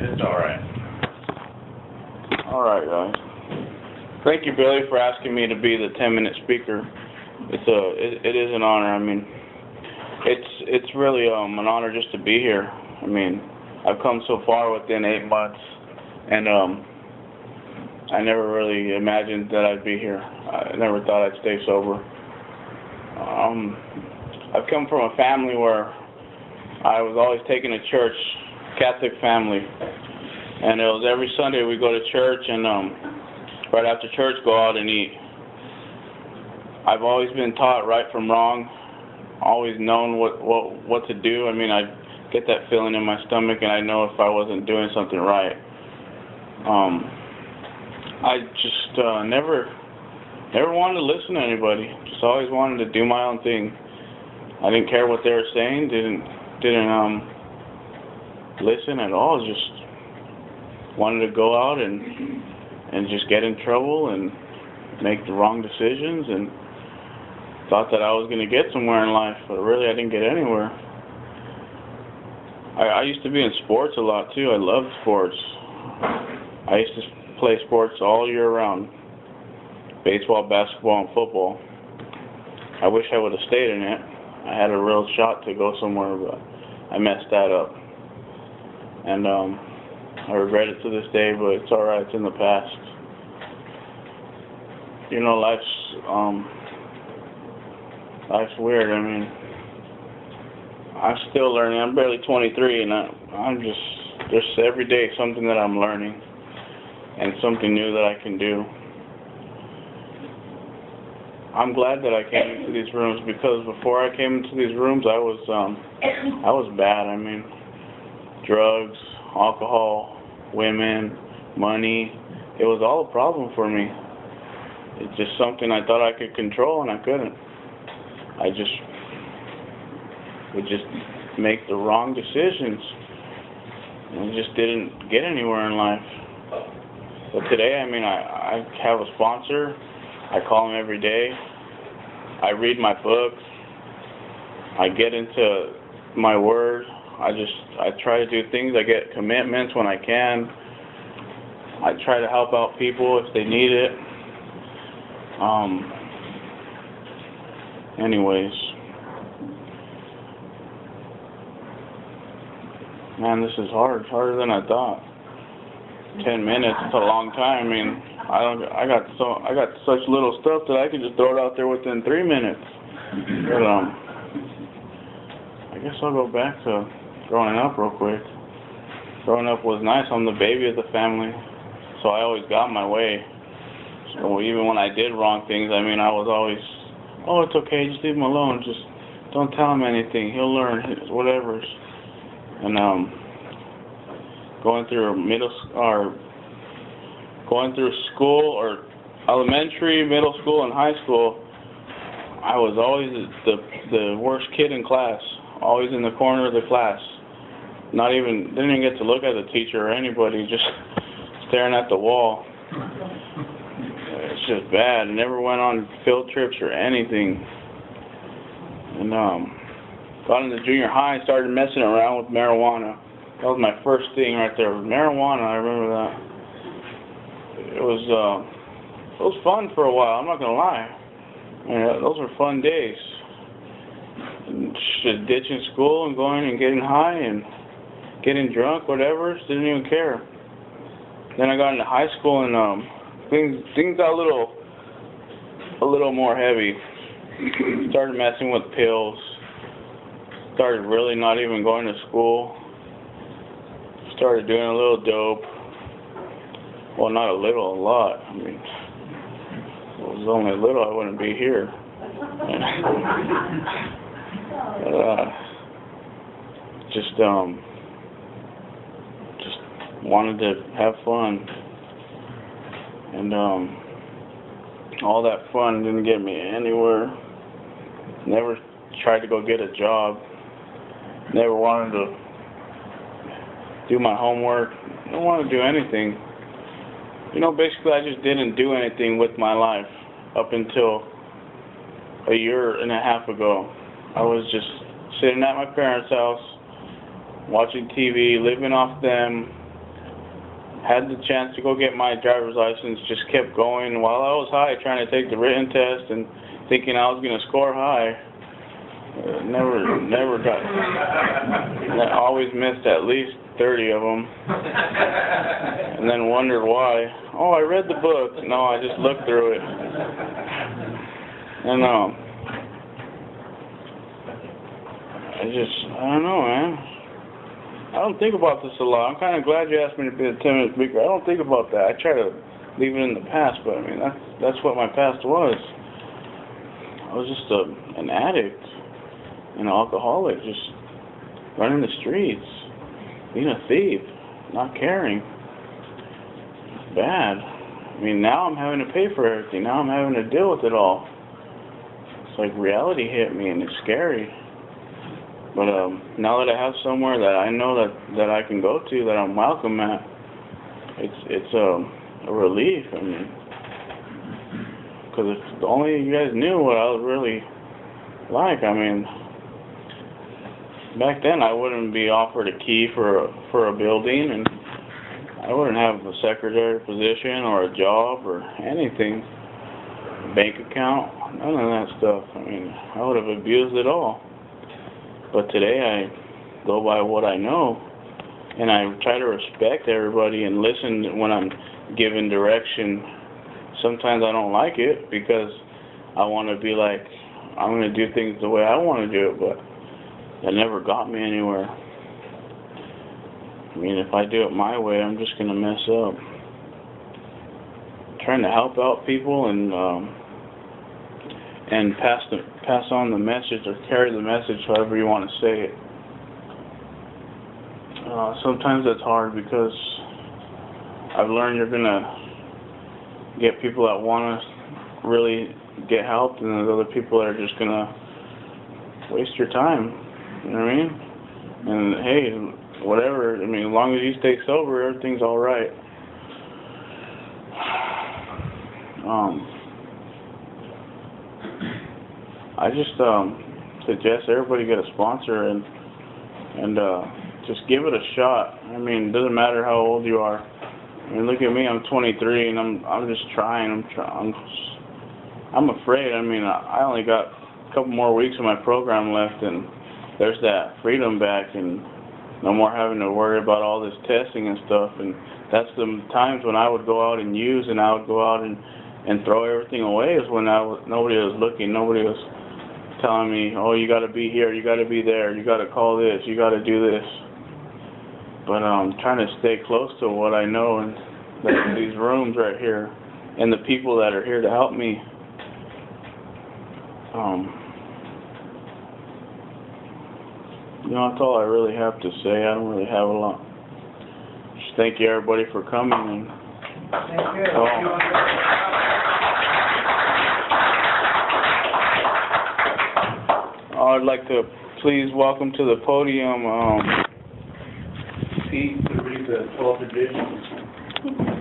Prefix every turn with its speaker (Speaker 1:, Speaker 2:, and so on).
Speaker 1: It's alright.
Speaker 2: Alright, guys. Thank you, Billy, for asking me to be the 10-minute speaker. It is an honor. I mean, it's really an honor just to be here. I mean, I've come so far within 8 months, and I never really imagined that I'd be here. I never thought I'd stay sober. I've come from a family where I was always taken to church, Catholic family, and it was every Sunday we go to church, and right after church go out and eat. I've always been taught right from wrong, always known what to do. I mean, I get that feeling in my stomach, and I know if I wasn't doing something right. I just never wanted to listen to anybody. Just always wanted to do my own thing. I didn't care what they were saying. Didn't listen at all. Just wanted to go out and just get in trouble and make the wrong decisions, and thought that I was going to get somewhere in life, but really I didn't get anywhere. I used to be in sports a lot too. I loved sports. I used to play sports all year round. Baseball, basketball, and football. I wish I would have stayed in it. I had a real shot to go somewhere, but I messed that up. And I regret it to this day, but it's alright, it's in the past. You know, life's weird. I mean, I'm still learning. I'm barely 23, and I'm just every day something that I'm learning, and something new that I can do. I'm glad that I came into these rooms, because before I came into these rooms, I was bad. I mean, drugs, alcohol, women, money, it was all a problem for me. It's just something I thought I could control, and I couldn't. I just would just make the wrong decisions, and just didn't get anywhere in life. But today, I mean, I have a sponsor. I call him every day. I read my books. I get into my word. I try to do things. I get commitments when I can. I try to help out people if they need it. Anyways. Man, this is hard. It's harder than I thought. 10 minutes, it's a long time. I mean, I got such little stuff that I can just throw it out there within 3 minutes. But I guess I'll go back to growing up real quick. Growing up was nice. I'm the baby of the family, so I always got my way. So even when I did wrong things, I mean, I was always, oh, it's okay, just leave him alone. Just don't tell him anything. He'll learn, whatever. And going through school, or elementary, middle school, and high school, I was always the worst kid in class, always in the corner of the class. Didn't even get to look at the teacher or anybody, just staring at the wall. It's just bad. I never went on field trips or anything. And got into junior high, started messing around with marijuana. That was my first thing right there. Marijuana, I remember that. It was fun for a while, I'm not going to lie. Yeah, those were fun days. Just ditching school and going and getting high and getting drunk, whatever, didn't even care. Then I got into high school, and things got a little more heavy. Started messing with pills. Started really not even going to school. Started doing a little dope. Well, not a little, a lot. I mean, if it was only a little, I wouldn't be here. Just wanted to have fun. And all that fun didn't get me anywhere. Never tried to go get a job. Never wanted to do my homework. Didn't want to do anything. You know, basically I just didn't do anything with my life up until a year and a half ago. I was just sitting at my parents' house, watching TV, living off them, had the chance to go get my driver's license, just kept going while I was high, trying to take the written test and thinking I was going to score high. Never got. I always missed at least 30 of them, and then wondered why. Oh, I read the book. No, I just looked through it. And I don't know, man. I don't think about this a lot. I'm kind of glad you asked me to be a 10-minute speaker. I don't think about that. I try to leave it in the past, but I mean, that's what my past was. I was just an addict, an alcoholic, just running the streets, being a thief, not caring. It's bad. I mean, now I'm having to pay for everything. Now I'm having to deal with it all. It's like reality hit me, and it's scary. But now that I have somewhere that I know that I can go to, that I'm welcome at, it's a relief. I mean, because if only you guys knew what I was really like. I mean, back then I wouldn't be offered a key for a building, and I wouldn't have a secretary position or a job or anything, a bank account, none of that stuff. I mean, I would have abused it all. But today I go by what I know, and I try to respect everybody and listen when I'm given direction. Sometimes I don't like it because I want to be like, I'm going to do things the way I want to do it, but that never got me anywhere. I mean, if I do it my way, I'm just going to mess up. I'm trying to help out people and pass on the message or carry the message, however you want to say it. Sometimes that's hard because I've learned you're going to get people that want to really get help, and there's other people that are just going to waste your time. You know what I mean? And hey, whatever. I mean, as long as you stay sober, everything's all right. I just suggest everybody get a sponsor and just give it a shot. I mean, it doesn't matter how old you are. I mean, look at me. I'm 23, and I'm just trying. I'm afraid. I mean, I only got a couple more weeks of my program left, and there's that freedom back, and no more having to worry about all this testing and stuff. And that's the times when I would go out and use, and I would go out and throw everything away. Is when nobody was looking, nobody was telling me, oh, you got to be here, you got to be there, you got to call this, you got to do this. But I'm trying to stay close to what I know, and these rooms right here, and the people that are here to help me. You know, that's all I really have to say. I don't really have a lot. Just thank you, everybody, for coming. And,
Speaker 1: thank you.
Speaker 2: I'd like to please welcome to the podium Pete to read the 12th edition.